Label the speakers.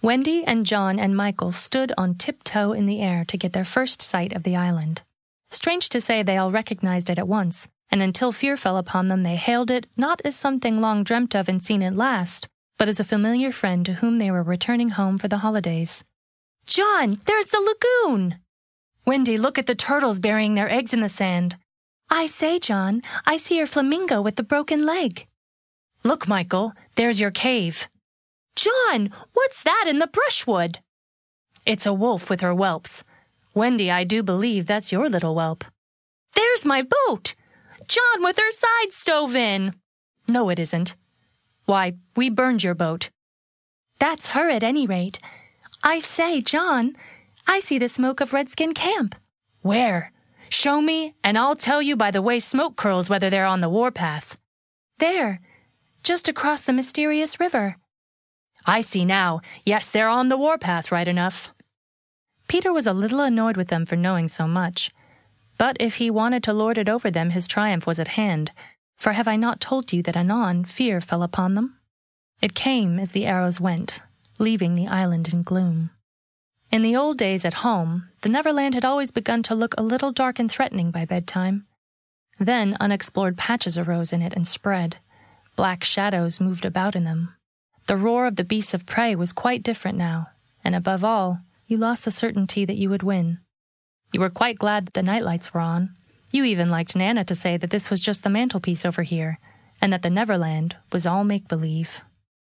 Speaker 1: Wendy and John and Michael stood on tiptoe in the air to get their first sight of the island. Strange to say, they all recognized it at once, and until fear fell upon them, they hailed it not as something long dreamt of and seen at last, but as a familiar friend to whom they were returning home for the holidays. "John, there's the lagoon!" "Wendy, look at the turtles burying their eggs in the sand." "I say, John, I see your flamingo with the broken leg." "Look, Michael, there's your cave." "John, what's that in the brushwood?" "It's a wolf with her whelps. Wendy, I do believe that's your little whelp." "There's my boat! John, with her side stove in." "No, it isn't." "Why, we burned your boat." "That's her at any rate. I say, John, I see the smoke of Redskin Camp." "Where? Show me, and I'll tell you by the way smoke curls whether they're on the warpath." "There, just across the mysterious river." "I see now. Yes, they're on the warpath, right enough." Peter was a little annoyed with them for knowing so much. But if he wanted to lord it over them, his triumph was at hand. For have I not told you that anon fear fell upon them? It came as the arrows went, leaving the island in gloom. In the old days at home, the Neverland had always begun to look a little dark and threatening by bedtime. Then unexplored patches arose in it and spread. Black shadows moved about in them. The roar of the beasts of prey was quite different now, and above all, you lost the certainty that you would win. You were quite glad that the nightlights were on. You even liked Nana to say that this was just the mantelpiece over here, and that the Neverland was all make-believe.